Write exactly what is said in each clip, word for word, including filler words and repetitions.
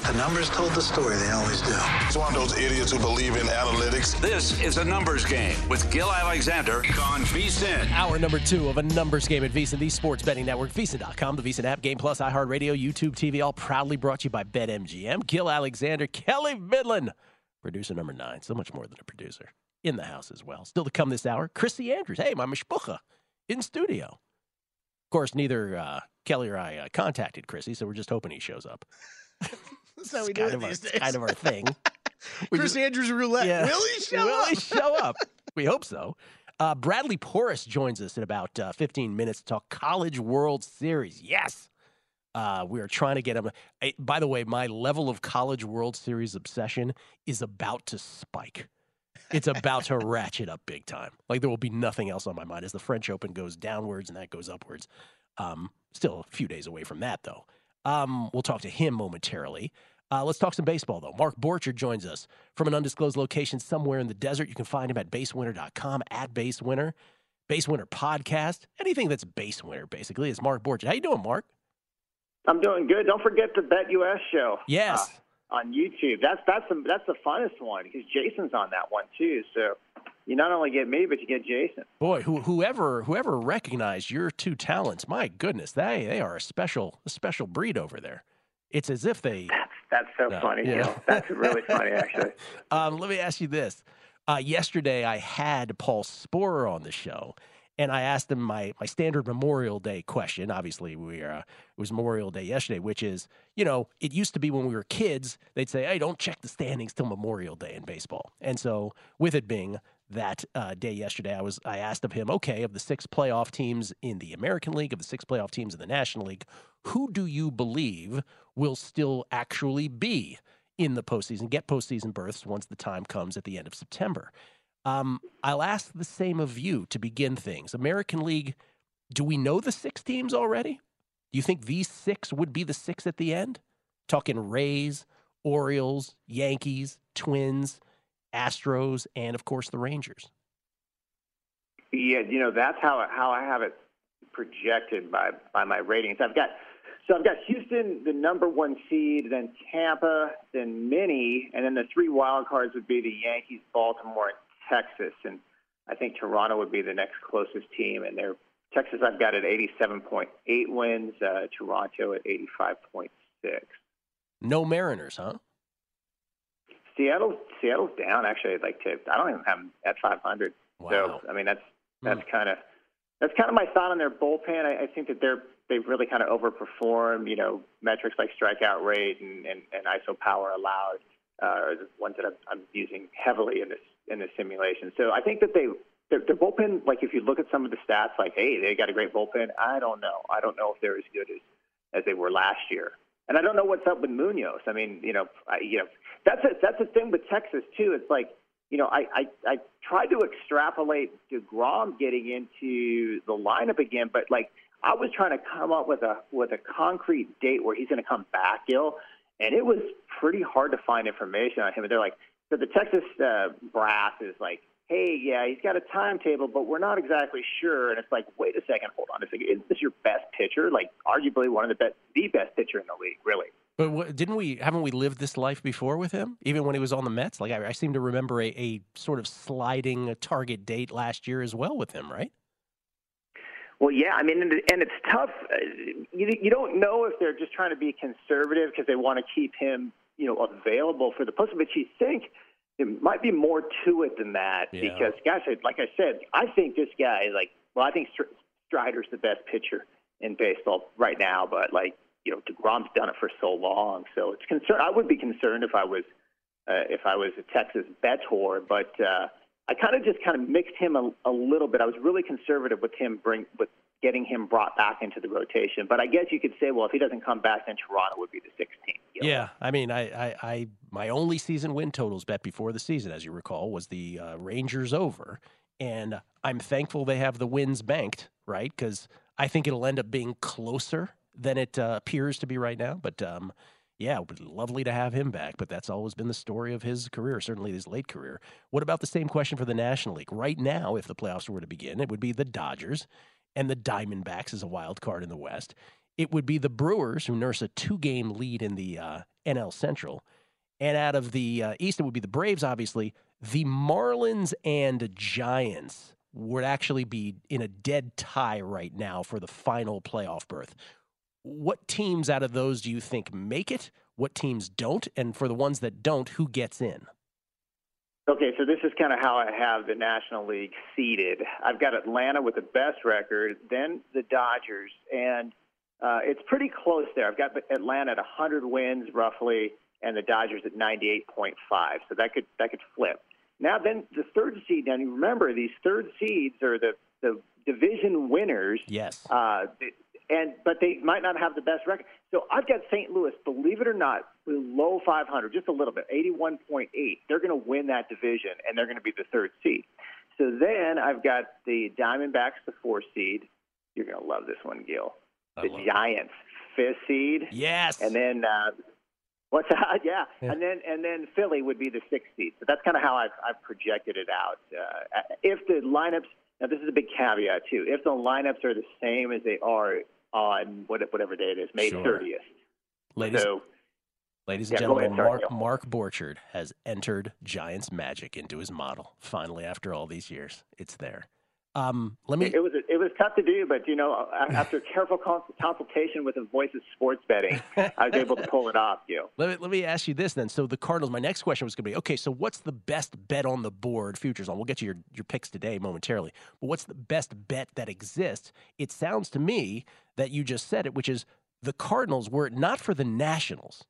The numbers told the story. They always do. It's one of those idiots who believe in analytics. This is a numbers game with Gil Alexander on VSiN. Hour number two of a numbers game at VSiN, the sports betting network, V S I N dot com, the VSiN app, Game Plus, iHeartRadio, YouTube T V, all proudly brought to you by BetMGM. Gil Alexander, Kelly Midland, producer number nine, so much more than a producer, in the house as well. Still to come this hour, Chrissy Andrews. Hey, my mishpucha, in studio. Of course, neither uh, Kelly or I uh, contacted Chrissy, so we're just hoping he shows up. That's how we do it our, these days. kind of our thing. Chris just, Andrews roulette. Yeah. Will he show Will up? he show up? We hope so. Uh, Bradley Porras joins us in about uh, fifteen minutes to talk College World Series. Yes. Uh, we are trying to get him. Uh, by the way, my level of College World Series obsession is about to spike. It's about to ratchet up big time. Like there will be nothing else on my mind as the French Open goes downwards and that goes upwards. Um, still a few days away from that, though. Um, we'll talk to him momentarily. Uh, let's talk some baseball, though. Mark Borchardt joins us from an undisclosed location somewhere in the desert. You can find him at base winner dot com, at BaseWinner, BaseWinner Podcast. Anything that's BaseWinner, basically, is Mark Borchardt. How you doing, Mark? I'm doing good. Don't forget the BetUS show. Yes. Uh, on YouTube. That's that's the, that's the funnest one because Jason's on that one, too. So you not only get me, but you get Jason. Boy, who, whoever whoever recognized your two talents, my goodness, they they are a special a special breed over there. It's as if they. That's, that's so no, funny. yeah. You know? That's really funny, actually. um, let me ask you this. Uh, yesterday, I had Paul Sporer on the show, and I asked him my, my standard Memorial Day question. Obviously, we uh, it was Memorial Day yesterday, which is, you know, it used to be when we were kids, they'd say, hey, don't check the standings till Memorial Day in baseball. And so with it being that uh, day yesterday, I was I asked of him, okay, of the six playoff teams in the American League, of the six playoff teams in the National League, who do you believe will still actually be in the postseason, get postseason berths once the time comes at the end of September? Um, I'll ask the same of you to begin things. American League, do we know the six teams already? Do you think these six would be the six at the end? Talking Rays, Orioles, Yankees, Twins, Astros, and, of course, the Rangers. Yeah, you know, that's how how I have it projected by, by my ratings. I've got so I've got Houston, the number one seed, then Tampa, then Minnie, and then the three wild cards would be the Yankees, Baltimore, and Texas. And I think Toronto would be the next closest team. And they're Texas, I've got at eighty-seven point eight wins, uh, Toronto at eighty-five point six. No Mariners, huh? Seattle, Seattle's down actually. I'd like to. I don't even have them at five hundred. Wow. So I mean, that's that's Hmm. kind of that's kind of my thought on their bullpen. I, I think that they're they've really kind of overperformed. You know, metrics like strikeout rate and, and, and I S O power allowed uh, are the ones that I'm, I'm using heavily in this in this simulation. So I think that they their, their bullpen. Like if you look at some of the stats, like hey, they got a great bullpen. I don't know. I don't know if they're as good as as they were last year. And I don't know what's up with Munoz. I mean, you know, I, you know, that's a, that's the thing with Texas too. It's like, you know, I, I, I tried to extrapolate DeGrom getting into the lineup again, but like I was trying to come up with a with a concrete date where he's going to come back, Gil, and it was pretty hard to find information on him. And they're like, so the Texas uh, brass is like, hey, yeah, he's got a timetable, but we're not exactly sure. And it's like, wait a second, hold on a second. Isn't this your best pitcher? Like, arguably one of the best, the best pitcher in the league, really. But what, didn't we, haven't we lived this life before with him? Even when he was on the Mets? Like, I, I seem to remember a, a sort of sliding target date last year as well with him, right? Well, yeah, I mean, and, and it's tough. You, you don't know if they're just trying to be conservative because they want to keep him, you know, available for the postseason. But you think there might be more to it than that Yeah. because, gosh, like I said, I think this guy, like, well, I think Strider's the best pitcher in baseball right now, but, like, you know, DeGrom's done it for so long. So it's concern. I would be concerned if I was uh, if I was a Texas bettor, but uh, I kind of just kind of mixed him a, a little bit. I was really conservative with him bring with getting him brought back into the rotation. But I guess you could say, well, if he doesn't come back, then Toronto would be the sixteenth. You know? Yeah, I mean, I, I, I, my only season win totals bet before the season, as you recall, was the uh, Rangers over, and I'm thankful they have the wins banked, right? Because I think it'll end up being closer than it uh, appears to be right now. But um, yeah, it would be lovely to have him back. But that's always been the story of his career, certainly his late career. What about the same question for the National League? Right now, if the playoffs were to begin, it would be the Dodgers and the Diamondbacks as a wild card in the West. It would be the Brewers, who nurse a two-game lead in the uh, N L Central. And out of the uh, East, it would be the Braves, obviously. The Marlins and Giants would actually be in a dead tie right now for the final playoff berth. What teams out of those do you think make it? What teams don't? And for the ones that don't, who gets in? Okay, so this is kind of how I have the National League seeded. I've got Atlanta with the best record, then the Dodgers, and uh, it's pretty close there. I've got Atlanta at one hundred wins roughly, and the Dodgers at ninety-eight point five. So that could that could flip. Now then, the third seed. Now you remember these third seeds are the the division winners. Yes. Uh, and but they might not have the best record. So I've got Saint Louis, believe it or not, below five hundred, just a little bit, eighty-one point eight. They're going to win that division, and they're going to be the third seed. So then I've got the Diamondbacks, the four seed. You're going to love this one, Gil. The Giants, fifth seed. Yes. And then. Uh, What's that? Yeah. yeah, and then and then Philly would be the sixth seed. So that's kind of how I've I've projected it out. Uh, if the lineups, now this is a big caveat too. If the lineups are the same as they are on whatever day it is, May thirtieth. Ladies, so, ladies and yeah, gentlemen, ahead, sorry, Mark, Neil. Mark Borchard has entered Giants Magic into his model. Finally, after all these years, it's there. Um, let me. It was it was tough to do, but you know, after careful consultation with the voice of sports betting, I was able to pull it off. You. Let me let me ask you this then. So the Cardinals. My next question was going to be, okay, so what's the best bet on the board? Futures on. We'll get to your your picks today momentarily. But what's the best bet that exists? It sounds to me that you just said it, which is the Cardinals. Were it not for the Nationals,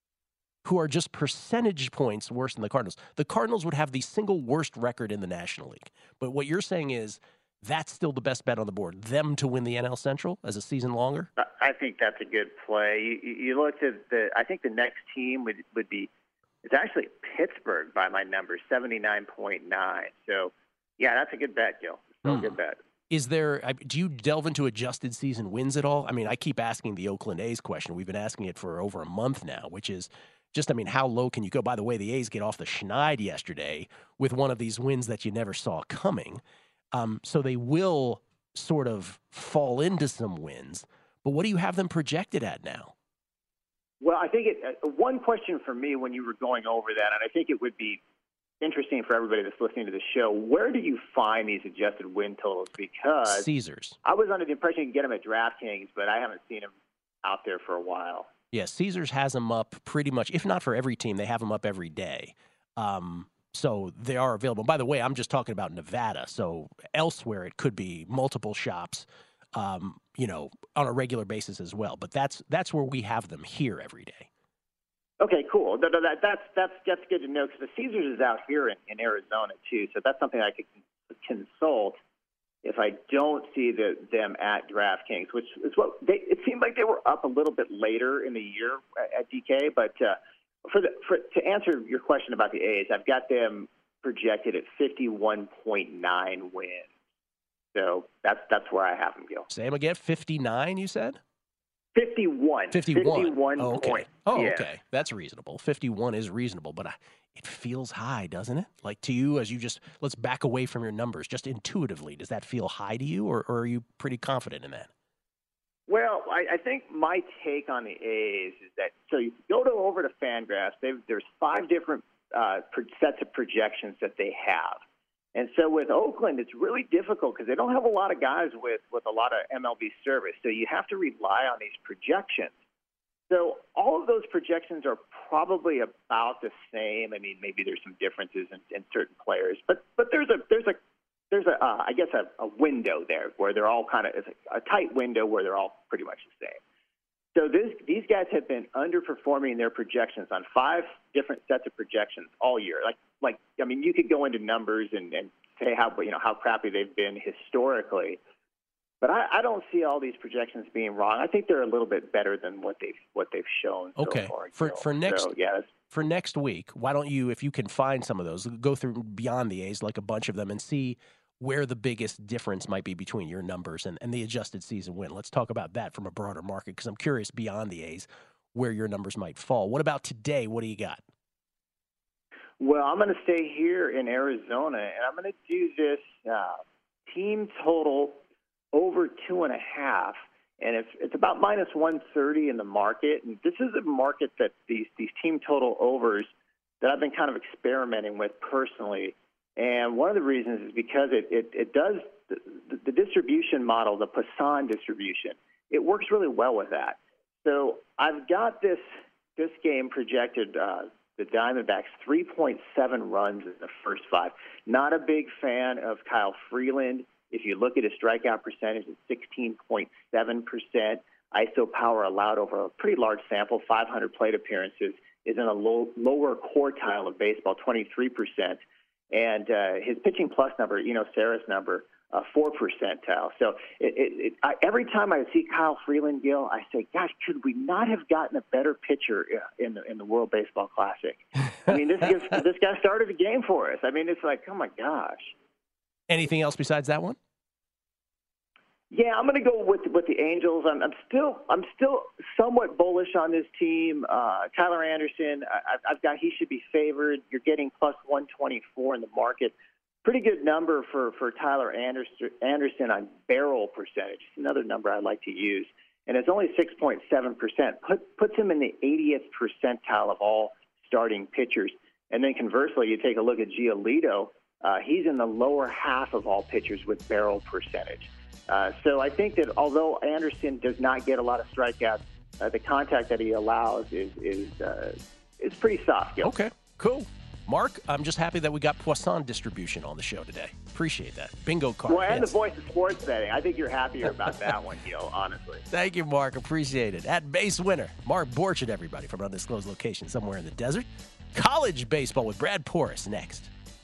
who are just percentage points worse than the Cardinals, the Cardinals would have the single worst record in the National League. But what you're saying is that's still the best bet on the board, them to win the N L Central as a season longer? I think that's a good play. You, you looked at the, I think the next team would, would be, it's actually Pittsburgh by my number, seventy-nine point nine. So, yeah, that's a good bet, Gil. Still hmm. a good bet. Is there, do you delve into adjusted season wins at all? I mean, I keep asking the Oakland A's question. We've been asking it for over a month now, which is, just, I mean, how low can you go? By the way, the A's get off the schneid yesterday with one of these wins that you never saw coming. Um, so they will sort of fall into some wins. But what do you have them projected at now? Well, I think it, uh, one question for me when you were going over that, and I think it would be interesting for everybody that's listening to the show, where do you find these adjusted win totals? Because Caesars. I was under the impression you can get them at DraftKings, but I haven't seen them out there for a while. Yeah, Caesars has them up pretty much, if not for every team, they have them up every day. Um, so they are available. By the way, I'm just talking about Nevada. So elsewhere, it could be multiple shops, um, you know, on a regular basis as well. But that's that's where we have them here every day. Okay, cool. That, that, that's that's that's good to know because the Caesars is out here in, in Arizona too. So that's something I could consult if I don't see the, them at DraftKings, which is what they, it seemed like they were up a little bit later in the year at D K. But uh, for the for to answer your question about the A's, I've got them projected at fifty-one point nine wins. So that's that's where I have them, Gil. Say them again. fifty-nine, you said. fifty-one. fifty-one. fifty-one oh, okay. point. Oh, yeah. okay. That's reasonable. fifty-one is reasonable, but I, it feels high, doesn't it? Like to you, as you just, let's back away from your numbers, just intuitively, does that feel high to you, or, or are you pretty confident in that? Well, I, I think my take on the A's is that, so you go to over to Fangraphs, there's five different uh, sets of projections that they have. And so with Oakland, it's really difficult because they don't have a lot of guys with, with a lot of M L B service. So you have to rely on these projections. So all of those projections are probably about the same. I mean, maybe there's some differences in, in certain players, but but there's a there's a there's a uh, I guess a, a window there where they're all kind of it's a, a tight window where they're all pretty much the same. So this, these guys have been underperforming their projections on five different sets of projections all year. Like, like I mean, you could go into numbers and, and say how you know how crappy they've been historically, but I, I don't see all these projections being wrong. I think they're a little bit better than what they've what they've shown. Okay, so far, for so, for next so, yeah, for next week, why don't you, if you can find some of those, go through beyond the A's, like a bunch of them, and see where the biggest difference might be between your numbers and, and the adjusted season win. Let's talk about that from a broader market because I'm curious beyond the A's where your numbers might fall. What about today? What do you got? Well, I'm going to stay here in Arizona, and I'm going to do this uh, team total over two and a half. and it's it's about minus one thirty in the market. And this is a market that these these team total overs that I've been kind of experimenting with personally. And one of the reasons is because it it, it does the, the distribution model, the Poisson distribution. It works really well with that. So I've got this this game projected. Uh, The Diamondbacks, three point seven runs in the first five. Not a big fan of Kyle Freeland. If you look at his strikeout percentage, it's sixteen point seven percent. I S O power allowed over a pretty large sample, five hundred plate appearances, is in a low, lower quartile of baseball, twenty-three percent. And uh, his pitching plus number, you know, Sarah's number, uh, four percentile. So it, it, it, I, every time I see Kyle Freeland, Gil, I say, gosh, could we not have gotten a better pitcher in the in the World Baseball Classic? I mean, this guy, this guy started a game for us. I mean, it's like, oh my gosh. Anything else besides that one? Yeah, I'm going to go with with the Angels. I'm, I'm still I'm still somewhat bullish on this team. Uh, Tyler Anderson, I, I've got he should be favored. You're getting plus one twenty-four in the market. Pretty good number for, for Tyler Anderson, Anderson on barrel percentage. It's another number I like to use. And it's only six point seven percent. Put, puts him in the eightieth percentile of all starting pitchers. And then conversely, you take a look at Giolito. Uh, he's in the lower half of all pitchers with barrel percentage. Uh, so I think that although Anderson does not get a lot of strikeouts, uh, the contact that he allows is is uh, is pretty soft. Gil. Okay, cool. Mark, I'm just happy that we got Poisson distribution on the show today. Appreciate that. Bingo card. Well, and hits. the voice of sports betting. I think you're happier about that one, Gil, honestly. Thank you, Mark. Appreciate it. At Base Winner, Mark Borchardt, everybody, from an undisclosed location somewhere in the desert. College baseball with Brad Porras next.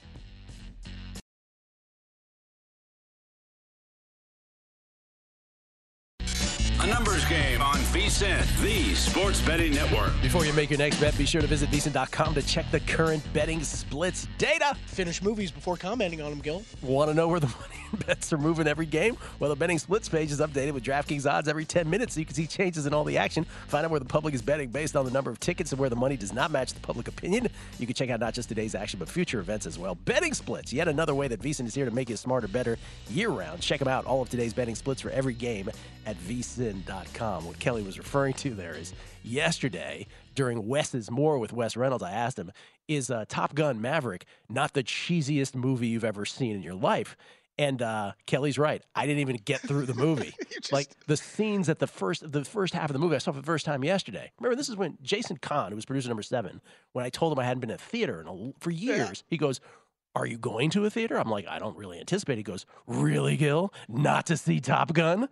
A numbers game on VSiN, the sports betting network. Before you make your next bet, be sure to visit VSiN dot com to check the current betting splits data. Finish movies before commenting on them, Gil. Want to know where the money and bets are moving every game? Well, the betting splits page is updated with DraftKings odds every ten minutes so you can see changes in all the action. Find out where the public is betting based on the number of tickets and where the money does not match the public opinion. You can check out not just today's action, but future events as well. Betting splits, yet another way that VSiN is here to make you smarter, better year-round. Check them out, all of today's betting splits for every game at V S I N dot com. What Kelly was referring to there is yesterday during Wes's More with Wes Reynolds, I asked him, is uh, Top Gun Maverick not the cheesiest movie you've ever seen in your life? And uh, Kelly's right. I didn't even get through the movie. just... Like the scenes at the first the first half of the movie, I saw for the first time yesterday. Remember, this is when Jason Kahn, who was producer number seven, when I told him I hadn't been to a theater in a, for years, yeah. He goes, are you going to a theater? I'm like, I don't really anticipate. He goes, really, Gil? Not to see Top Gun?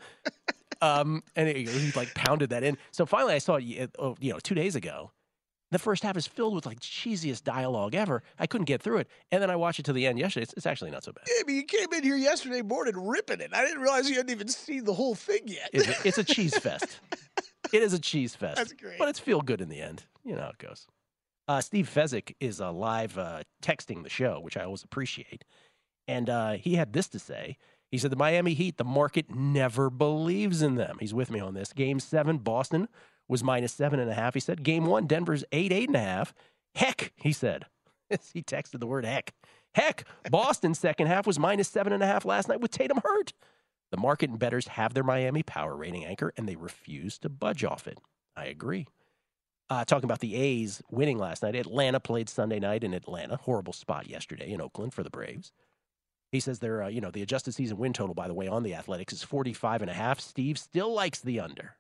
um, and he, he like pounded that in. So finally I saw it, you know, two days ago. The first half is filled with like cheesiest dialogue ever. I couldn't get through it. And then I watched it to the end yesterday. It's, it's actually not so bad. Yeah, but you came in here yesterday morning ripping it. I didn't realize you hadn't even seen the whole thing yet. It's a, it's a cheese fest. It is a cheese fest. That's great. But it's feel good in the end. You know how it goes. Uh, Steve Fezzik is uh, live uh, texting the show, which I always appreciate. And uh, he had this to say. He said, the Miami Heat, the market never believes in them. He's with me on this. Game seven, Boston was minus seven and a half. He said, game one, Denver's eight, eight and a half. Heck, he said. He texted the word heck. Heck, Boston's second half was minus seven and a half last night with Tatum hurt. The market and bettors have their Miami power rating anchor, and they refuse to budge off it. I agree. Uh, talking about the A's winning last night. Atlanta played Sunday night in Atlanta. Horrible spot yesterday in Oakland for the Braves. He says they're, uh, you know, the adjusted season win total, by the way, on the Athletics is forty-five and a half. Steve still likes the under.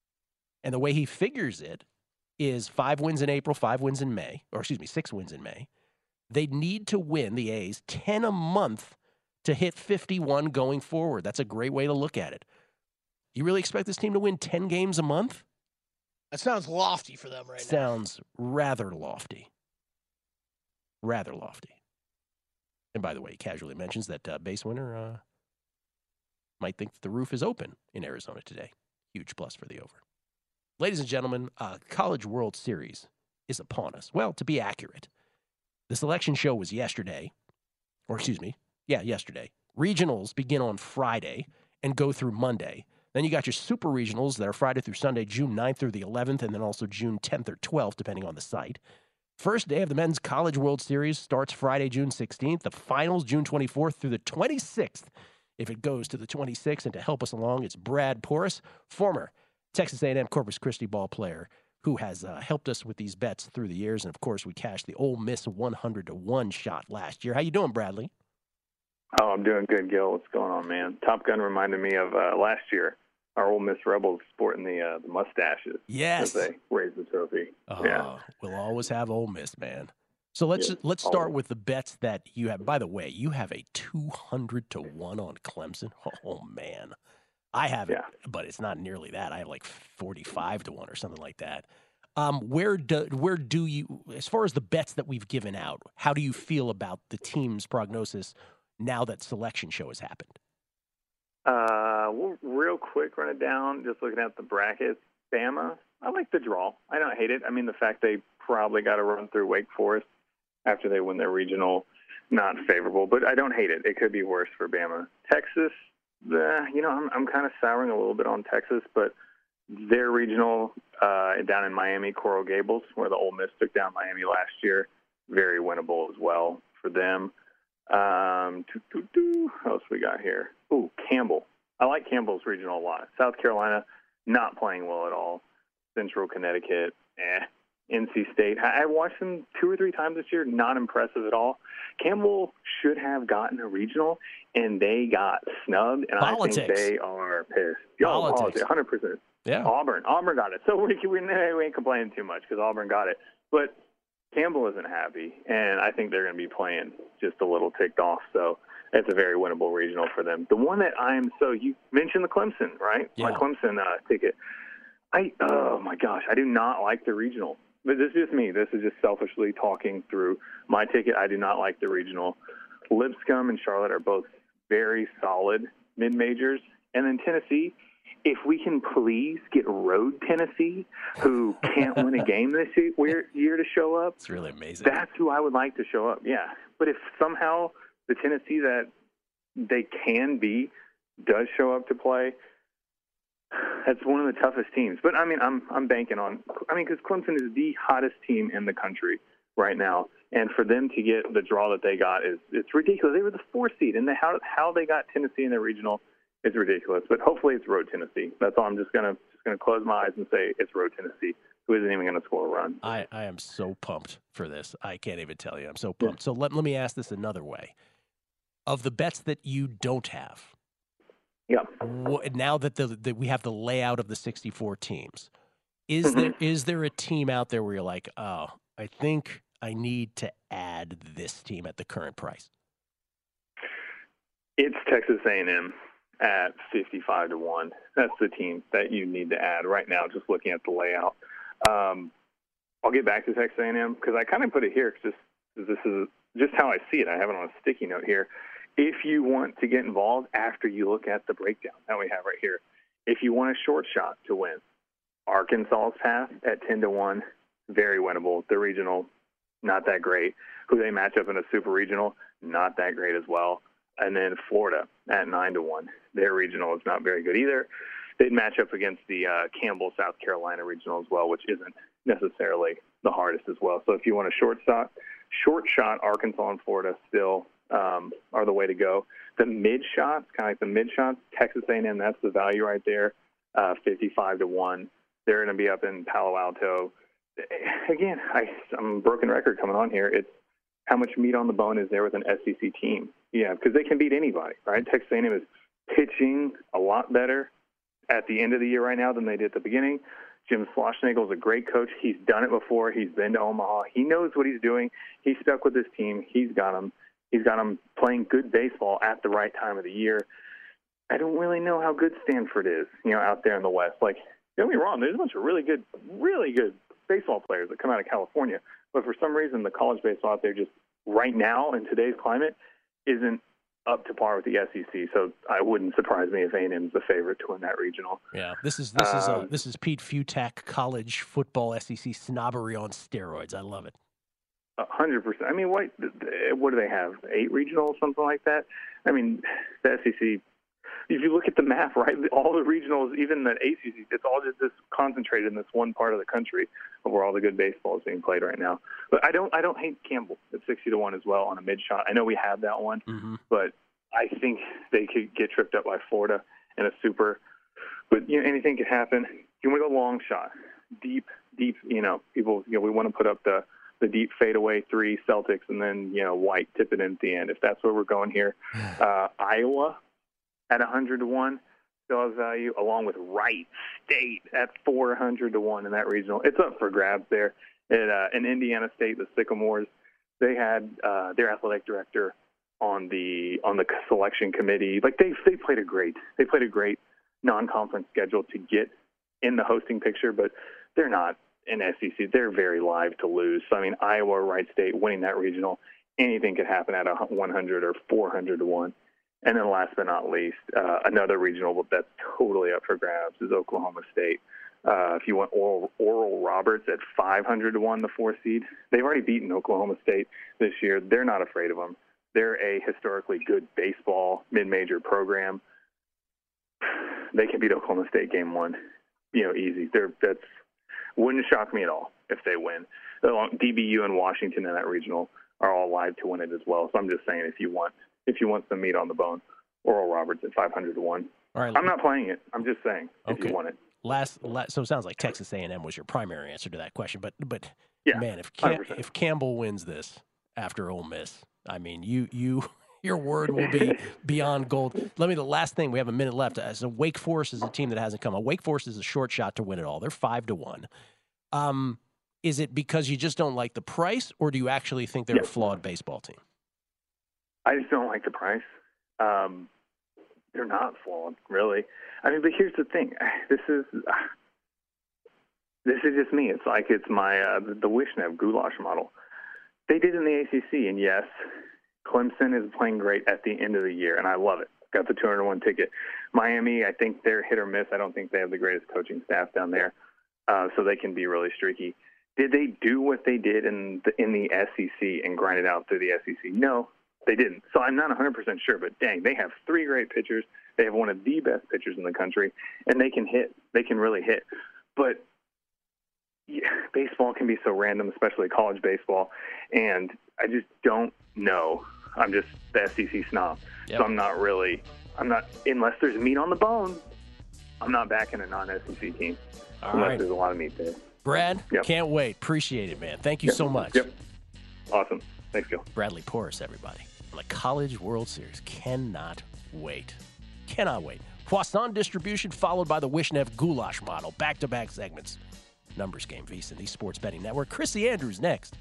And the way he figures it is five wins in April, five wins in May, or excuse me, six wins in May. They need to win, the A's, ten a month to hit fifty-one going forward. That's a great way to look at it. You really expect this team to win ten games a month? That sounds lofty for them right sounds now. Sounds rather lofty. Rather lofty. And by the way, he casually mentions that uh, Base Winner uh, might think that the roof is open in Arizona today. Huge plus for the over. Ladies and gentlemen, uh, College World Series is upon us. Well, to be accurate, the selection show was yesterday, or excuse me, yeah, yesterday. Regionals begin on Friday and go through Monday. Then you got your super regionals that are Friday through Sunday, June ninth through the eleventh, and then also June tenth or twelfth, depending on the site. First day of the Men's College World Series starts Friday, June sixteenth. The finals, June twenty-fourth through the twenty-sixth if it goes to the twenty-six. And to help us along, it's Brad Porras, former Texas A and M Corpus Christi ball player, who has uh, helped us with these bets through the years. And, of course, we cashed the Ole Miss one hundred to one shot last year. How you doing, Bradley? Oh, I'm doing good, Gil. What's going on, man? Top Gun reminded me of uh, last year, our Ole Miss Rebels sporting the uh, the mustaches. Yes. As they raised the trophy. Oh, yeah. We'll always have Ole Miss, man. So let's Yes, let's start always. with the bets that you have. By the way, you have a two hundred to one on Clemson. Oh, man. I have it, Yeah. but it's not nearly that. I have like forty-five to one or something like that. Um, where do where do you, as far as the bets that we've given out, how do you feel about the team's prognosis now that selection show has happened? Uh, we'll real quick run it down, just looking at the brackets. Bama, I like the draw. I don't hate it. I mean, the fact they probably got to run through Wake Forest after they win their regional, not favorable, but I don't hate it. It could be worse for Bama. Texas, uh, you know, I'm, I'm kind of souring a little bit on Texas, but their regional uh, down in Miami, Coral Gables, where the Ole Miss took down Miami last year, very winnable as well for them. Um, doo, doo, doo. What else we got here? Ooh, Campbell. I like Campbell's regional a lot. South Carolina, not playing well at all. Central Connecticut, eh. N C State. I I watched them two or three times this year, not impressive at all. Campbell should have gotten a regional, and they got snubbed, and Politics. I think they are pissed. Yo, Politics. politics, one hundred percent. Yeah. Auburn. Auburn got it. So we, we, we ain't complaining too much because Auburn got it. But Campbell isn't happy, and I think they're going to be playing just a little ticked off. So it's a very winnable regional for them. The one that I'm so – you mentioned the Clemson, right? Yeah. My Clemson uh, ticket. I oh, my gosh, I do not like the regional. But this is just me. This is just selfishly talking through my ticket. I do not like the regional. Lipscomb and Charlotte are both very solid mid-majors. And then Tennessee, if we can please get road Tennessee, who can't win a game this year, year to show up, It's really amazing. that's who I would like to show up, yeah. But if somehow the Tennessee that they can be does show up to play, that's one of the toughest teams. But, I mean, I'm I'm banking on – I mean, because Clemson is the hottest team in the country right now. And for them to get the draw that they got is it's ridiculous. They were the fourth seed, and they, how how they got Tennessee in their regional is ridiculous. But hopefully it's road Tennessee. That's all. I'm just going to just gonna close my eyes and say it's road Tennessee, who isn't even going to score a run. I, I am so pumped for this. I can't even tell you. I'm so pumped. So let, let me ask this another way. Of the bets that you don't have, Yeah. what, now that the, that we have the layout of the sixty-four teams, is Mm-hmm. there is there a team out there where you're like, oh, I think I need to add this team at the current price? It's Texas A and M at fifty-five to one. That's the team that you need to add right now, just looking at the layout. Um, I'll get back to Texas A and M because I kind of put it here because this, this is just how I see it. I have it on a sticky note here. If you want to get involved after you look at the breakdown that we have right here, if you want a short shot to win, Arkansas's path at ten to one, very winnable. The regional, not that great. Who they match up in a super regional, not that great as well. And then Florida at nine to one. Their regional is not very good either. They'd match up against the uh, Campbell, South Carolina regional as well, which isn't necessarily the hardest as well. So if you want a short shot, short shot, Arkansas and Florida still um, are the way to go. The mid shots, kind of like the mid shots, Texas A and M, that's the value right there, uh, fifty-five to one. They're going to be up in Palo Alto. Again, I, I'm a broken record coming on here. It's how much meat on the bone is there with an S E C team? Yeah, because they can beat anybody, right? Texas A and M is pitching a lot better at the end of the year right now than they did at the beginning. Jim Schlossnagle is a great coach. He's done it before. He's been to Omaha. He knows what he's doing. He's stuck with his team. He's got them. He's got them playing good baseball at the right time of the year. I don't really know how good Stanford is, you know, out there in the West. Like, don't get me wrong, there's a bunch of really good, really good baseball players that come out of California. But for some reason, the college baseball out there just right now in today's climate isn't up to par with the S E C. So I wouldn't surprise me if A and M is the favorite to win that regional. Yeah, this is this is uh, Um, this is Pete Futak college football S E C snobbery on steroids. I love it. A hundred percent. I mean, what what do they have? Eight regionals, something like that. I mean, the S E C. If you look at the map, right, all the regionals, even the A C C, it's all just this concentrated in this one part of the country of where all the good baseball is being played right now. But I don't, I don't hate Campbell at sixty to one as well on a mid shot. I know we have that one, Mm-hmm. but I think they could get tripped up by Florida in a super. But, you know, anything could happen. You want to go long shot, deep, deep, you know, people, you know, we want to put up the, the deep fadeaway three Celtics and then, you know, White tip it in at the end. If that's where we're going here, uh, Iowa at one hundred to one still has value, along with Wright State at four hundred to one in that regional. It's up for grabs there. At, uh, in Indiana State, the Sycamores, they had uh, their athletic director on the on the selection committee. Like they they played a great they played a great non-conference schedule to get in the hosting picture, but they're not in S E C. They're very live to lose. So I mean, Iowa, Wright State winning that regional, anything could happen at a one hundred or four hundred to one. And then last but not least, uh, another regional that's totally up for grabs is Oklahoma State. Uh, if you want Oral, Oral Roberts at five hundred to one, the fourth seed, they've already beaten Oklahoma State this year. They're not afraid of them. They're a historically good baseball mid-major program. They can beat Oklahoma State game one, you know, easy. They're, that's wouldn't shock me at all if they win. D B U and Washington in that regional are all live to win it as well. So I'm just saying, if you want if you want some meat on the bone, Oral Roberts at five hundred to one. All right, I'm not playing it. I'm just saying if okay. you want it. Last, last, so it sounds like Texas A and M was your primary answer to that question. But, but yeah, man, if Cam, if Campbell wins this after Ole Miss, I mean, you you your word will be beyond gold. Let me the last thing. We have a minute left. So Wake Forest is a team that hasn't come on. Wake Forest is a short shot to win it all. They're five to one. Um, is it because you just don't like the price, or do you actually think they're yeah. a flawed baseball team? I just don't like the price. Um, they're not flawed, really. I mean, but here's the thing. This is uh, this is just me. It's like it's my uh, the Wishnev goulash model. They did in the A C C, and yes, Clemson is playing great at the end of the year, and I love it. Got the two hundred one ticket. Miami, I think they're hit or miss. I don't think they have the greatest coaching staff down there, uh, so they can be really streaky. Did they do what they did in the, in the S E C and grind it out through the S E C? No, they didn't. So I'm not one hundred percent sure, but dang, they have three great pitchers. They have one of the best pitchers in the country, and they can hit. They can really hit. But yeah, baseball can be so random, especially college baseball, and I just don't know. I'm just the S E C snob, yep. so I'm not really. I'm not unless there's meat on the bone. I'm not backing a non-S E C team All unless right. there's a lot of meat there. Brad, yep. can't wait. Appreciate it, man. Thank you yep. so much. Yep. Awesome. Thanks, Gil. Bradley Porras, everybody. On the College World Series. Cannot wait. Cannot wait. Poisson distribution followed by the Wishnev goulash model. Back-to-back segments. Numbers Game, VSiN, the Sports Betting Network. Chrissy Andrews next.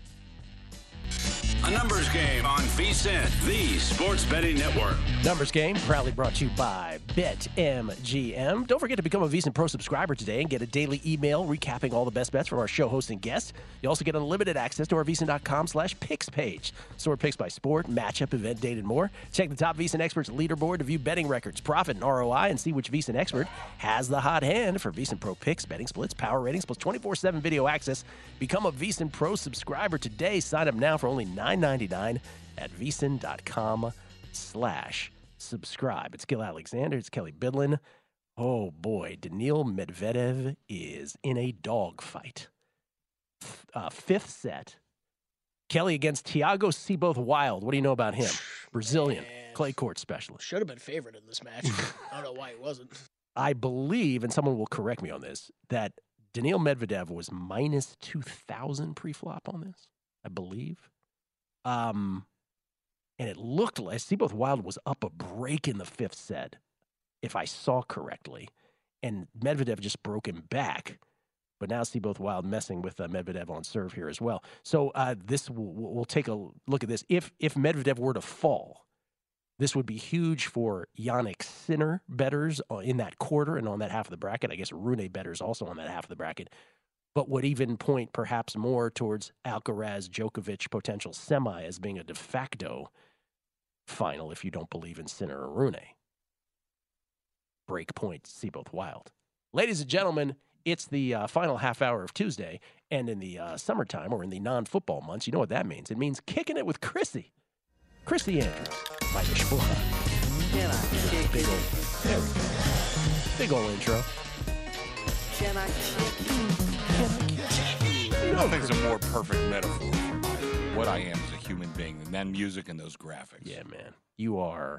A Numbers Game on VSiN, the Sports Betting Network. Numbers Game proudly brought to you by BetMGM. Don't forget to become a VSiN Pro subscriber today and get a daily email recapping all the best bets from our show hosts and guests. You also get unlimited access to our VSiN.com slash picks page. Sort picks by sport, matchup, event, date, and more. Check the top VSiN experts leaderboard to view betting records, profit, and R O I, and see which VSiN expert has the hot hand for VSiN Pro picks, betting splits, power ratings, plus twenty-four seven video access. Become a VSiN Pro subscriber today. Sign up now for only nine ninety-nine at VSiN.com slash subscribe. It's Gil Alexander. It's Kelly Bidlin. Oh, boy. Daniil Medvedev is in a dogfight. Uh, fifth set. Kelly against Thiago Seyboth Wild. What do you know about him? Brazilian, Man. clay court specialist. Should have been favored in this match. I don't know why he wasn't. I believe, and someone will correct me on this, that Daniil Medvedev was minus two thousand pre-flop on this, I believe. Um, and it looked like Seyboth Wild was up a break in the fifth set, if I saw correctly. And Medvedev just broke him back. But now Seyboth Wild messing with uh, Medvedev on serve here as well. So uh, this will, we'll take a look at this. If if Medvedev were to fall, this would be huge for Jannik Sinner bettors in that quarter and on that half of the bracket. I guess Rune bettors also on that half of the bracket. But would even point perhaps more towards Alcaraz Djokovic potential semi as being a de facto final if you don't believe in Sinner or Rune. Break point, Seyboth Wild. Ladies and gentlemen, it's the uh, final half hour of Tuesday, and in the uh, summertime or in the non-football months, you know what that means. It means kicking it with Chrissy. Chrissy Andrews, my Mishpucha. Can I kick Big it? old, there we go. Big old intro. Can I kick it? Nothing's a more perfect metaphor for my, what I am as a human being than that music and those graphics. Yeah, man. You are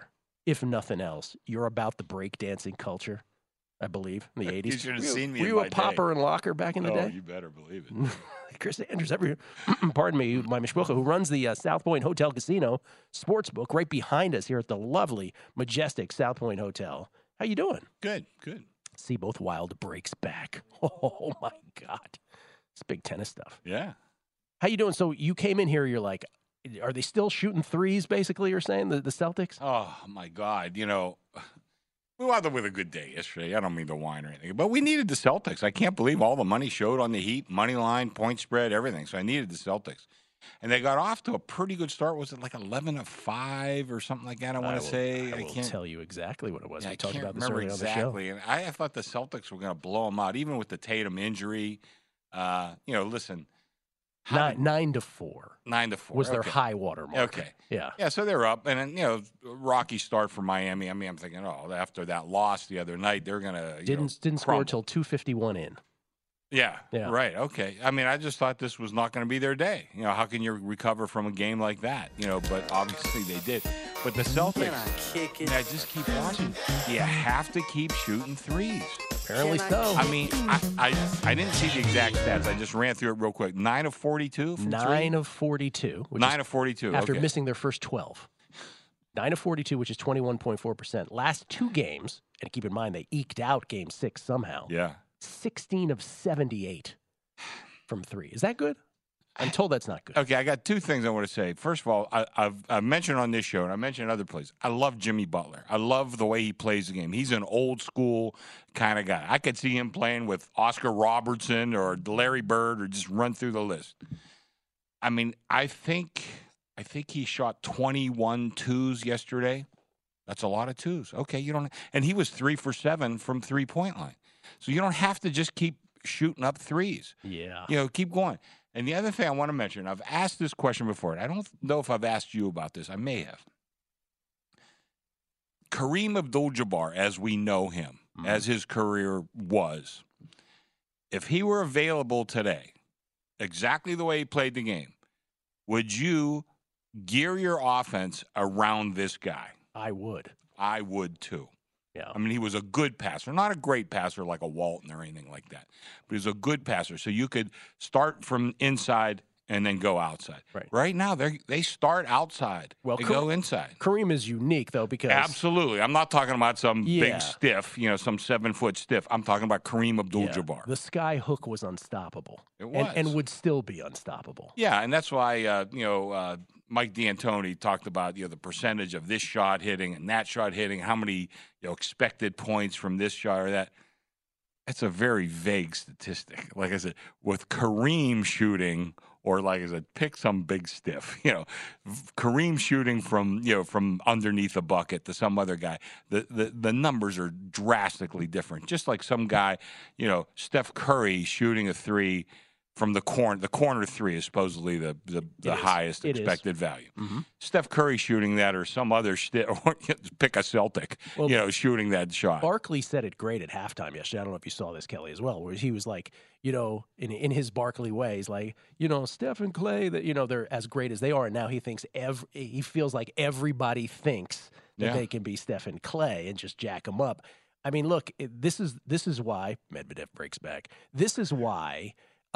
if nothing else, you're about the breakdancing culture, I believe, in the eighties. You should have were seen me Were in you my a popper day. and locker back in the Oh, day? you better believe it. Chris Andrews, every, pardon me, my mishpucha, who runs the uh, South Point Hotel Casino Sportsbook right behind us here at the lovely, majestic South Point Hotel. How you doing? Good, good. See both wild breaks back. Oh, my God. It's big tennis stuff. Yeah. How you doing? So you came in here, you're like, are they still shooting threes, basically, you're saying, the, the Celtics? Oh, my God. You know, we wound up with a good day yesterday. I don't mean to whine or anything, but we needed the Celtics. I can't believe all the money showed on the Heat, money line, point spread, everything. So I needed the Celtics. And they got off to a pretty good start. Was it like eleven to five or something like that, I want to say? I, I will can't tell you exactly what it was. Yeah, we I talked can't about this remember earlier exactly. And I, I thought the Celtics were going to blow them out, even with the Tatum injury. Uh, you know, listen. on the show. Nine, nine to four. Nine to four. Was their okay. high water mark. Okay. Yeah. Yeah, so they're up. And, then, you know, rocky start for Miami. I mean, I'm thinking, oh, after that loss the other night, they're going to Didn't didn't score until two fifty-one in. Yeah, Yeah. right. Okay. I mean, I just thought this was not going to be their day. You know, how can you recover from a game like that? You know, but obviously they did. But the Celtics, Can I kick it? I just keep watching. You have to keep shooting threes. Apparently Can I so. I mean, I, I I didn't see the exact stats. I just ran through it real quick. Nine of forty-two from Nine three? of forty-two. Which Nine is of forty-two. after okay. missing their first twelve. Nine of forty-two, which is twenty-one point four percent. Last two games, and keep in mind they eked out game six somehow. Yeah. sixteen of seventy-eight from three. Is that good? I'm told that's not good. Okay, I got two things I want to say. First of all, I, I've, I've mentioned on this show, and I mentioned in other places, I love Jimmy Butler. I love the way he plays the game. He's an old school kind of guy. I could see him playing with Oscar Robertson or Larry Bird or just run through the list. I mean, I think I think he shot twenty-one twos yesterday. That's a lot of twos. Okay, you don't, and he was three for seven from three-point line. So you don't have to just keep shooting up threes. Yeah. You know, keep going. And the other thing I want to mention, I've asked this question before, and I don't know if I've asked you about this. I may have. Kareem Abdul-Jabbar, as we know him, mm-hmm. as his career was, if he were available today, exactly the way he played the game, would you gear your offense around this guy? I would. I would, too. Yeah. I mean, he was a good passer, not a great passer like a Walton or anything like that, but he was a good passer. So you could start from inside and then go outside. Right. Right now, they they start outside Well, and Kare- go inside. Kareem is unique, though, because Absolutely. I'm not talking about some Yeah. big stiff, you know, some seven-foot stiff. I'm talking about Kareem Abdul-Jabbar. yeah, the sky hook was unstoppable. It And, was. and would still be unstoppable. Yeah, and that's why, uh, you know, uh, Mike D'Antoni talked about, you know, the percentage of this shot hitting and that shot hitting, how many, you know, expected points from this shot or that. That's a very vague statistic. Like I said, with Kareem shooting, or like I said, pick some big stiff, you know, Kareem shooting from, you know, from underneath a bucket to some other guy, the, the, the numbers are drastically different. Just like some guy, you know, Steph Curry shooting a three from the corner. The corner three is supposedly the the, the is. highest It is. expected value. Mm-hmm. Steph Curry shooting that, or some other sti- or pick a Celtic, Well, you know, shooting that shot. Barkley said it great at halftime yesterday. I don't know if you saw this, Kelly, as well, where he was like, you know, in in his Barkley way, he's like, you know, Steph and Clay, that you know they're as great as they are, and now he thinks every he feels like everybody thinks that Yeah. they can be Steph and Clay and just jack them up. I mean, look, it, this is this is why Medvedev breaks back. This is why.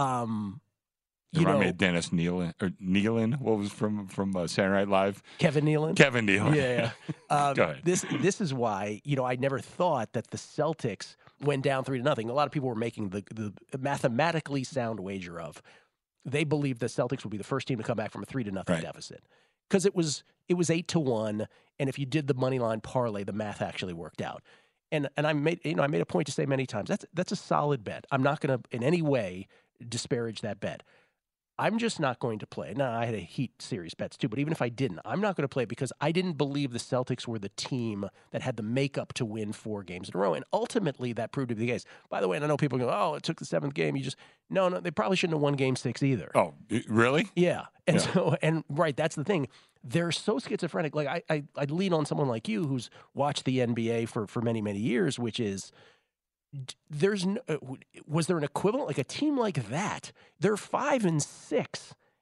Um, You Remind know, me of Dennis Nealon, or Nealon, what was from from uh, Saturday Night Live? Kevin Nealon. Kevin Nealon. Yeah, yeah. Um, Go ahead. This this is why you know I never thought that the Celtics went down three to nothing. A lot of people were making the the mathematically sound wager of they believed the Celtics would be the first team to come back from a three to nothing Right. deficit because it was it was eight to one, and if you did the money line parlay, the math actually worked out. And and I made you know I made a point to say many times that's that's a solid bet. I'm not going to in any way disparage that bet. I'm just not going to play. Now, I had a Heat series bets too, but even if I didn't, I'm not going to play because I didn't believe the Celtics were the team that had the makeup to win four games in a row. And ultimately, that proved to be the case. By the way, and I know people go, oh, it took the seventh game. You just, no, no, they probably shouldn't have won game six either. Oh, really? Yeah. And Yeah. so, and right, that's the thing. They're so schizophrenic. Like, I, I, I'd lean on someone like you who's watched the N B A for, for many, many years, which is, there's no, was there an equivalent like a team like that? They're five and six,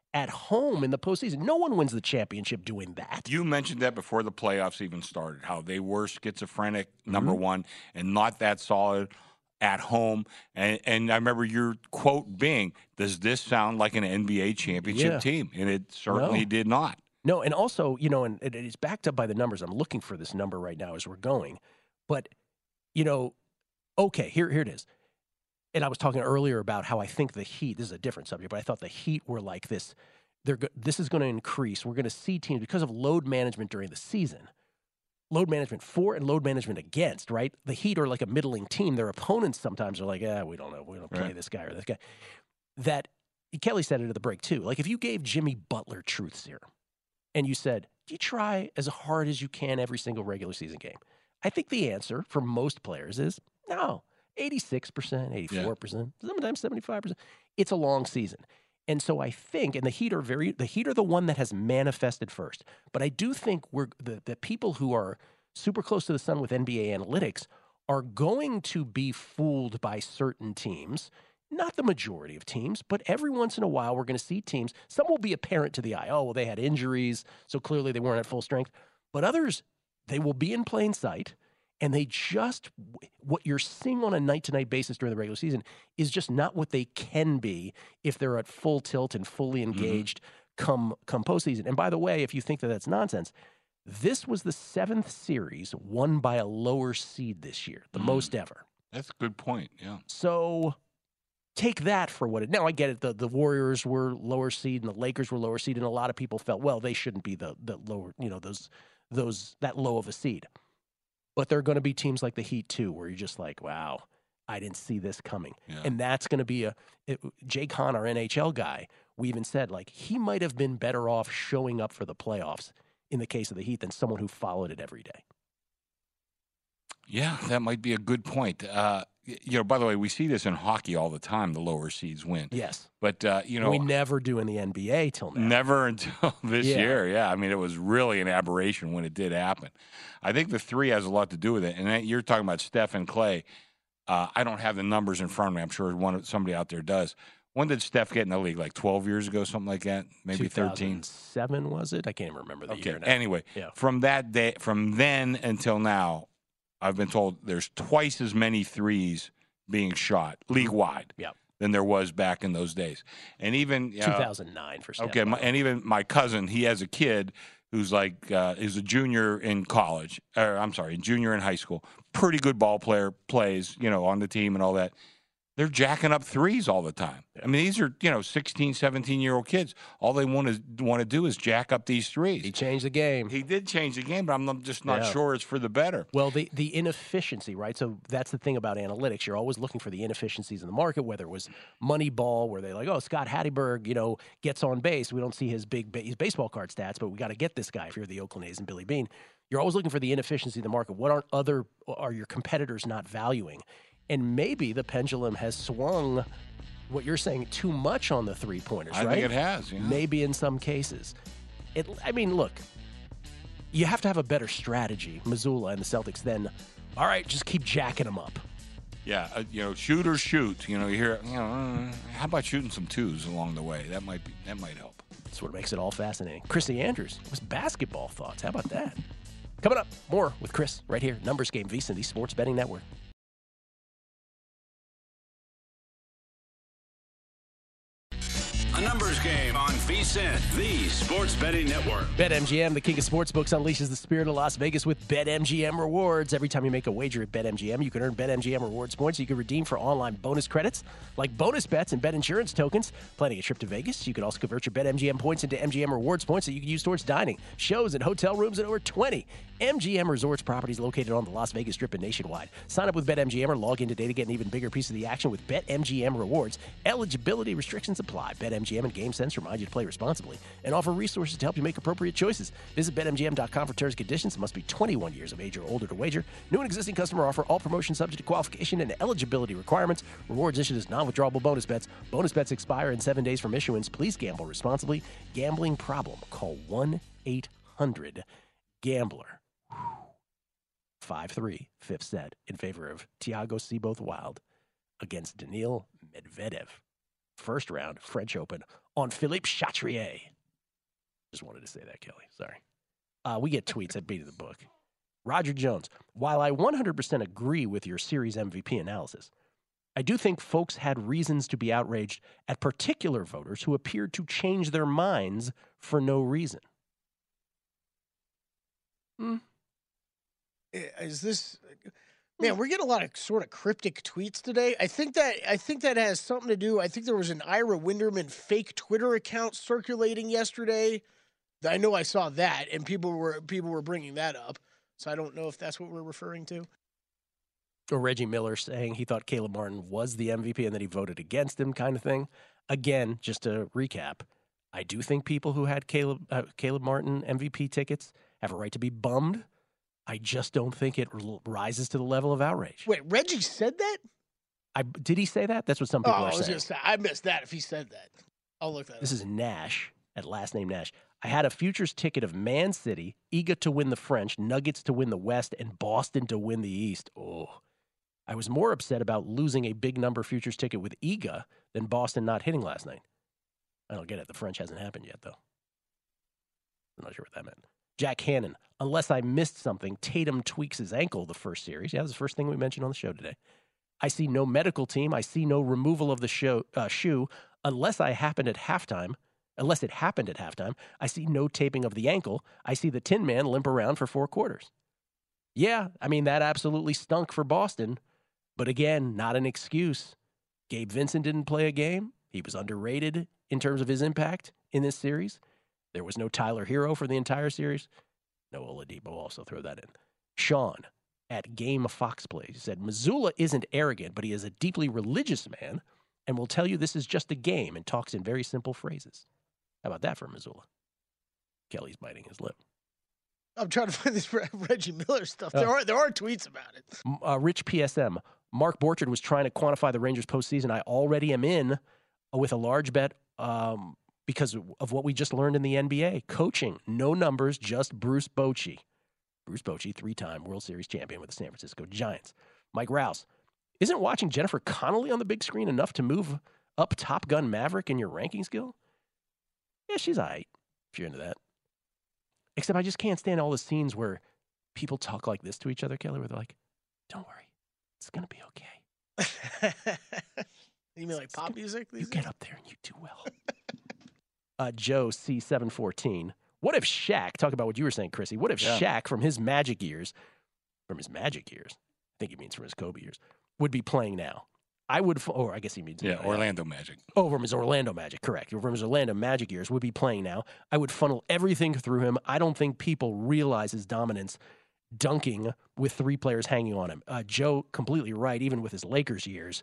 at home in the postseason. No one wins the championship doing that. You mentioned that before the playoffs even started, how they were schizophrenic, number Mm-hmm. one, and not that solid at home. And, and I remember your quote being, does this sound like an N B A championship Yeah. team? And it certainly No. did not. No, and also, you know, and it is backed up by the numbers. I'm looking for this number right now as we're going. But, you know, okay, here, here it is. And I was talking earlier about how I think the Heat, this is a different subject, but I thought the Heat were like this. They're go- This is going to increase. We're going to see teams, because of load management during the season, load management for and load management against, right? The Heat are like a middling team. Their opponents sometimes are like, eh, we don't know. We don't play Right. this guy or this guy. That, Kelly said it at the break too. Like if you gave Jimmy Butler truth serum and you said, do you try as hard as you can every single regular season game? I think the answer for most players is no. eighty-six percent, eighty-four percent, sometimes seventy-five percent. It's a long season. And so I think, and the Heat are very, the Heat are the one that has manifested first. But I do think we're the, the people who are super close to the sun with N B A analytics are going to be fooled by certain teams. Not the majority of teams, but every once in a while we're going to see teams. Some will be apparent to the eye. Oh, well, they had injuries, so clearly they weren't at full strength. But others, they will be in plain sight. And they just, what you're seeing on a night-to-night basis during the regular season is just not what they can be if they're at full tilt and fully engaged mm-hmm. come come postseason. And by the way, if you think that that's nonsense, this was the seventh series won by a lower seed this year, the mm. most ever. That's a good point, yeah. So take that for what it, now I get it, the, the Warriors were lower seed and the Lakers were lower seed, and a lot of people felt, well, they shouldn't be the, the lower, you know, those those that low of a seed. But there are going to be teams like the Heat, too, where you're just like, wow, I didn't see this coming. Yeah. And that's going to be a it, – Jay Kahn, our N H L guy, we even said, like, he might have been better off showing up for the playoffs in the case of the Heat than someone who followed it every day. Yeah, that might be a good point. Uh, you know, by the way, we see this in hockey all the time, the lower seeds win. Yes. But, uh, you know. We never do in the N B A till now. Never until this yeah. year, yeah. I mean, it was really an aberration when it did happen. I think the three has a lot to do with it. And you're talking about Steph and Clay. Uh, I don't have the numbers in front of me. I'm sure one somebody out there does. When did Steph get in the league? Like twelve years ago, something like that? Maybe thirteen? two thousand seven, was it? I can't even remember the okay. year now. Anyway, yeah. from that day, from then until now, I've been told there's twice as many threes being shot league-wide yeah. than there was back in those days. And even uh, two thousand nine for Steph. Okay, my, and even my cousin, he has a kid who's like uh, is a junior in college, or I'm sorry, junior in high school. Pretty good ball player, plays, you know, on the team and all that. They're jacking up threes all the time. Yeah. I mean, these are, you know, sixteen, seventeen-year-old kids. All they want to want to do is jack up these threes. He changed the game. He did change the game, but I'm just not yeah. sure it's for the better. Well, the, the inefficiency, right? So that's the thing about analytics. You're always looking for the inefficiencies in the market, whether it was Moneyball, where they're like, oh, Scott Hatteberg, you know, gets on base. We don't see his big his baseball card stats, but we got to get this guy if you're the Oakland A's and Billy Beane. You're always looking for the inefficiency in the market. What aren't other, are your competitors not valuing? And maybe the pendulum has swung, what you're saying, too much on the three-pointers, I right? think it has, yeah. Maybe in some cases. It. I mean, look, you have to have a better strategy, Missoula and the Celtics, than, all right, just keep jacking them up. Yeah, uh, you know, shoot or shoot. You know, you hear, you know, uh, how about shooting some twos along the way? That might be, that might help. That's what makes it all fascinating. Chrissy Andrews, what's basketball thoughts? How about that? Coming up, more with Chris right here. Numbers Game, VSiN, the Sports Betting Network. A numbers game on VSiN, the Sports Betting Network. BetMGM, the king of sportsbooks, unleashes the spirit of Las Vegas with BetMGM rewards. Every time you make a wager at BetMGM, you can earn BetMGM rewards points you can redeem for online bonus credits like bonus bets and bet insurance tokens. Planning a trip to Vegas, you can also convert your BetMGM points into M G M rewards points that you can use towards dining, shows, and hotel rooms at over twenty M G M Resorts properties located on the Las Vegas Strip and nationwide. Sign up with BetMGM or log in today to get an even bigger piece of the action with BetMGM rewards. Eligibility restrictions apply. BetMGM and GameSense remind you to play responsibly and offer resources to help you make appropriate choices. Visit Bet M G M dot com for terms and conditions. It must be twenty-one years of age or older to wager. New and existing customer offer. All promotions subject to qualification and eligibility requirements. Rewards issued as non-withdrawable bonus bets. Bonus bets expire in seven days from issuance. Please gamble responsibly. Gambling problem? Call one eight hundred gambler. five three, fifth set in favor of Thiago Seyboth Wild against Daniil Medvedev. first round French Open on Philippe Chatrier. Just wanted to say that, Kelly. Sorry. Uh, we get tweets at Beat of the Book. Roger Jones, while I one hundred percent agree with your series M V P analysis, I do think folks had reasons to be outraged at particular voters who appeared to change their minds for no reason. Hmm. Is this... Man, we're getting a lot of sort of cryptic tweets today. I think that I think that has something to do. I think there was an Ira Winderman fake Twitter account circulating yesterday. I know I saw that, and people were people were bringing that up. So I don't know if that's what we're referring to. Or Reggie Miller saying he thought Caleb Martin was the M V P and that he voted against him, kind of thing. Again, just to recap, I do think people who had Caleb uh, Caleb Martin M V P tickets have a right to be bummed. I just don't think it r- rises to the level of outrage. Wait, Reggie said that? I did he say that? That's what some people oh, are I was saying. Gonna say, I missed that if he said that. I'll look that This up. is Nash, at last name Nash. I had a futures ticket of Man City, Eaga to win the French, Nuggets to win the West, and Boston to win the East. Oh, I was more upset about losing a big number futures ticket with Eaga than Boston not hitting last night. I don't get it. The French hasn't happened yet, though. I'm not sure what that meant. Jack Hannon, unless I missed something, Tatum tweaks his ankle the first series. Yeah, that was the first thing we mentioned on the show today. I see no medical team. I see no removal of the show, uh, shoe unless I happened at halftime. Unless it happened at halftime, I see no taping of the ankle. I see the Tin Man limp around for four quarters. Yeah, I mean, that absolutely stunk for Boston. But again, not an excuse. Gabe Vincent didn't play a game. He was underrated in terms of his impact in this series. There was no Tyler Hero for the entire series. No Oladipo, also throw that in. Sean at Game Fox Plays said, Missoula isn't arrogant, but he is a deeply religious man and will tell you this is just a game and talks in very simple phrases. How about that for Missoula? Kelly's biting his lip. I'm trying to find this Reggie Miller stuff. There Uh, are there are tweets about it. Uh, Rich P S M. Mark Borchard was trying to quantify the Rangers postseason. I already am in with a large bet um, because of what we just learned in the N B A. Coaching, no numbers, just Bruce Bochy. Bruce Bochy, three-time World Series champion with the San Francisco Giants. Mike Rouse. Isn't watching Jennifer Connelly on the big screen enough to move up Top Gun Maverick in your ranking skill? Yeah, she's all right, if you're into that. Except I just can't stand all the scenes where people talk like this to each other, Kelly, where they're like, don't worry, it's going to be okay. You mean like pop music? You get up there and you do well. uh, Joe C seven fourteen. What if Shaq, talk about what you were saying, Chrissy, what if Yeah. Shaq from his Magic years, from his Magic years, I think he means from his Kobe years, would be playing now? I would, or I guess he means. Yeah, uh, Orlando Magic. Oh, from his Orlando Magic, correct. From his Orlando Magic years, would be playing now. I would funnel everything through him. I don't think people realize his dominance dunking with three players hanging on him. Uh, Joe, completely right, even with his Lakers years.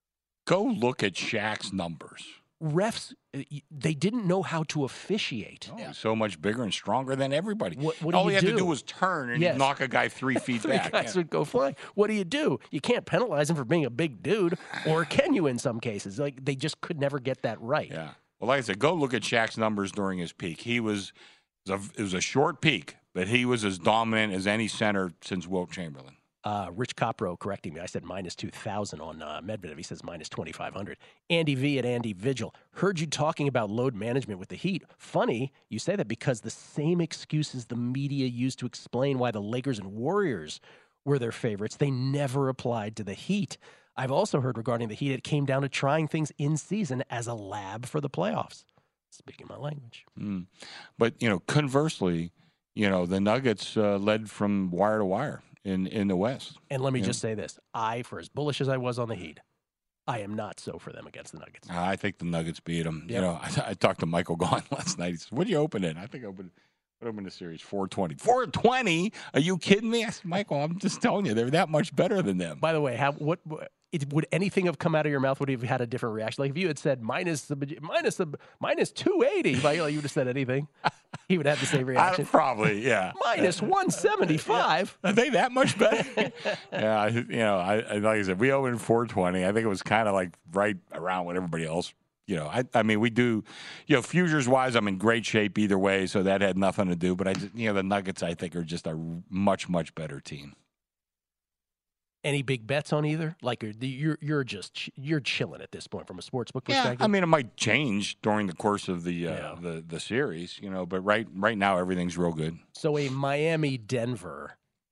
Go look at Shaq's numbers. Refs, uh, they didn't know how to officiate. Oh, he's so much bigger and stronger than everybody. What, what do All you he had do? to do was turn and Yes. knock a guy three feet Three back. guys Yeah. would go flying. What do you do? You can't penalize him for being a big dude, or can you in some cases? Like, they just could never get that right. Yeah. Well, like I said, go look at Shaq's numbers during his peak. He was, it was a, it was a short peak, but he was as dominant as any center since Wilt Chamberlain. Uh, Rich Copro correcting me. I said minus two thousand on uh, Medvedev. He says minus twenty-five hundred. Andy V at Andy Vigil. Heard you talking about load management with the Heat. Funny you say that because the same excuses the media used to explain why the Lakers and Warriors were their favorites, they never applied to the Heat. I've also heard regarding the Heat, it came down to trying things in season as a lab for the playoffs. Speaking my language. Mm. But, you know, conversely, you know, the Nuggets uh, led from wire to wire in, in the West. And let me Yeah. just say this. I, for as bullish as I was on the Heat, I am not so for them against the Nuggets. I think the Nuggets beat them. Yep. You know, I, I talked to Michael Gaughan last night. He said, what do you open in? I think I opened, what opened the series? four twenty. four twenty? Are you kidding me? I said, Michael, I'm just telling you, they're that much better than them. By the way, how, what it, would anything have come out of your mouth? Would you have had a different reaction? Like if you had said minus the minus the minus two eighty, like, you would have said anything. He would have the same I, reaction. probably, yeah. Minus one seventy five. Are they that much better? yeah, I, you know, I, I like I said, we opened four twenty. I think it was kind of like right around what everybody else. You know, I, I mean, we do, you know, futures wise, I'm in great shape either way, so that had nothing to do. But I, just, you know, the Nuggets, I think, are just a much, much better team. Any big bets on either? Like are the- you're you're just ch- you're chilling at this point from a sportsbook Yeah, perspective. I mean, it might change during the course of the uh, Yeah. the the series, you know. But right right now, everything's real good. So a Miami Denver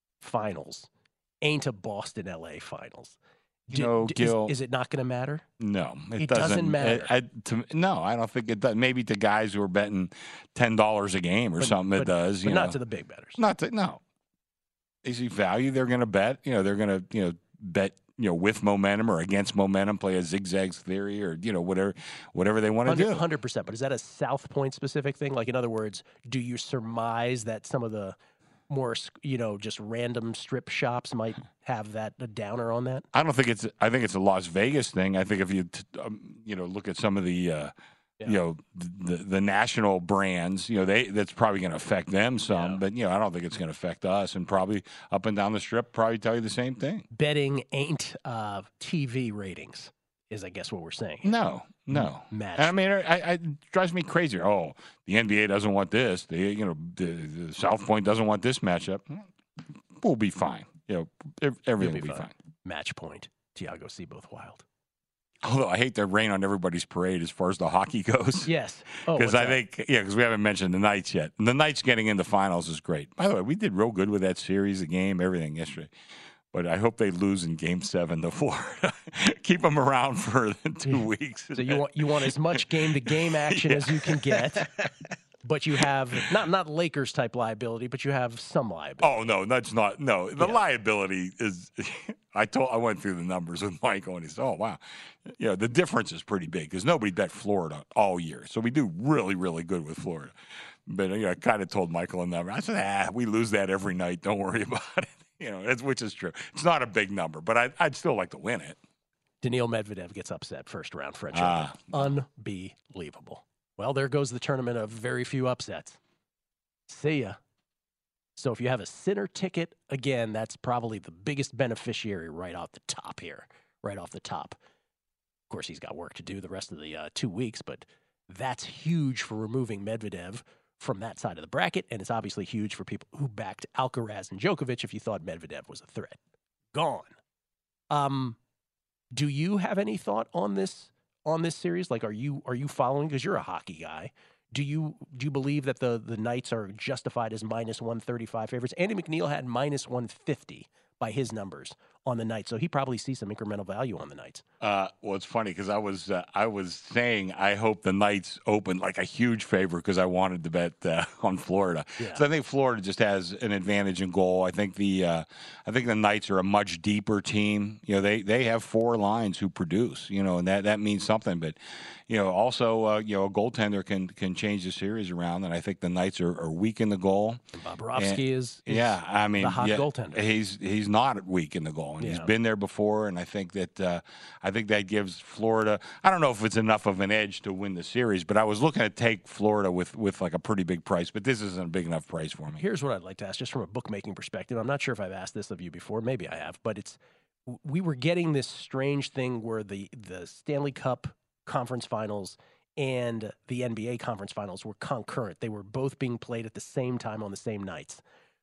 finals ain't a Boston L A finals. You Do- know, d- is- Gil, is, it not going to matter? No, it, It doesn't matter. I, I, to, no, I don't think it does. Maybe to guys who are betting ten dollars a game or But- something, but- it does. but You not know. to the big bettors. Not to no. They see value. They're going to bet. You know, they're going to you know bet. You know, with momentum or against momentum, play a zigzags theory or you know whatever whatever they want to do. one hundred percent. But is that a South Point specific thing? Like, in other words, do you surmise that some of the more, you know, just random strip shops might have that a downer on that? I don't think it's. I think it's a Las Vegas thing. I think if you, t- um, you know, look at some of the, uh, Yeah. you know, the the national brands, you know, they that's probably going to affect them some. Yeah. But you know, I don't think it's going to affect us. And probably up and down the strip, probably tell you the same thing. Betting ain't uh, T V ratings, is I guess what we're saying. No, no. Match. And I mean, I, I, it drives me crazy. Oh, the N B A doesn't want this. The you know, the, the South Point doesn't want this matchup. We'll be fine. You know, ev- everything will You'll be be fine. fine. Match point. Tiago Seaboth Wild. Although I hate to rain on everybody's parade as far as the hockey goes. Yes. Oh, Because what's I that? think, yeah, because we haven't mentioned the Knights yet. And the Knights getting into finals is great. By the way, we did real good with that series, the game, everything yesterday. But I hope they lose in Game Seven to Florida. Keep them around for two weeks. So you want you want as much game to game action as you can get, but you have not not Lakers type liability, but you have some liability. Oh no, that's not. No, the Yeah. liability is. I told. I went through the numbers with Michael, and he said, "Oh wow, you know the difference is pretty big because nobody bet Florida all year, so we do really, really good with Florida." But you know, I kind of told Michael a number. I said, "Ah, we lose that every night. Don't worry about it." You know, that's, which is true. It's not a big number, but I, I'd still like to win it. Daniil Medvedev gets upset first round French Ah. Open. Unbelievable. Well, there goes the tournament of very few upsets. See ya. So if you have a Sinner ticket, again, that's probably the biggest beneficiary right off the top here, right off the top. Of course, he's got work to do the rest of the uh, two weeks, but that's huge for removing Medvedev from that side of the bracket, and it's obviously huge for people who backed Alcaraz and Djokovic if you thought Medvedev was a threat. Gone. Um, do you have any thought on this on this series? Like, are you are you following? Because you're a hockey guy. Do you do you believe that the the Knights are justified as minus one thirty-five favorites? Andy McNeil had minus one fifty by his numbers on the Knights, so he probably sees some incremental value on the Knights. Uh, well, it's funny because I was uh, I was saying I hope the Knights open like a huge favor because I wanted to bet uh, on Florida. Yeah. So I think Florida just has an advantage in goal. I think the uh, I think the Knights are a much deeper team. You know, they they have four lines who produce. You know, and that, that means something. But you know, also uh, you know, a goaltender can can change the series around, and I think the Knights are, are weak in the goal. Bobrovsky And- is, is yeah, I mean, the hot yeah, goaltender. He's he's not weak in the goal, and he's Yeah. been there before. And I think that uh, I think that gives Florida. I don't know if it's enough of an edge to win the series, but I was looking to take Florida with with like a pretty big price, but this isn't a big enough price for me. Here's what I'd like to ask, just from a bookmaking perspective. I'm not sure if I've asked this of you before. Maybe I have, but it's we were getting this strange thing where the the Stanley Cup conference finals and the N B A conference finals were concurrent. They were both being played at the same time on the same nights.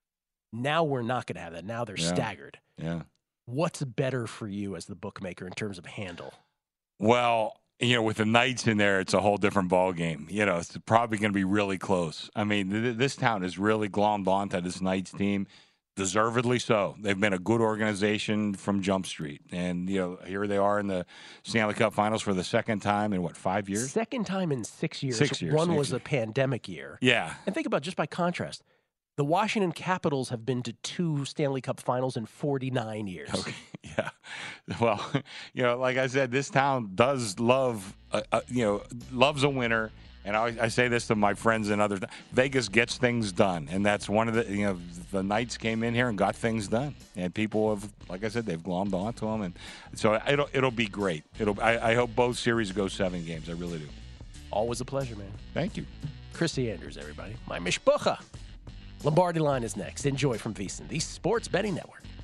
Now we're not going to have that. Now they're Yeah. staggered. Yeah. What's better for you as the bookmaker in terms of handle? Well, you know, with the Knights in there, it's a whole different ball game. You know, it's probably going to be really close. I mean, th- this town is really glommed onto this Knights team, deservedly so. They've been a good organization from Jump Street, and you know, here they are in the Stanley Cup Finals for the second time in what five years? Second time in six years. Six years, One six was years. a pandemic year. Yeah, And think about, just by contrast, the Washington Capitals have been to two Stanley Cup finals in forty-nine years. Okay. Yeah. Well, you know, like I said, this town does love, uh, uh, you know, loves a winner. And I, I say this to my friends and others: Vegas gets things done, and that's one of the, you know, the Knights came in here and got things done, and people have, like I said, they've glommed onto them, and so it'll it'll be great. It'll. I, I hope both series go seven games. I really do. Always a pleasure, man. Thank you. Chrissy Andrews, everybody. My mishpucha. Lombardi Line is next. Enjoy from VSiN, the Sports Betting Network.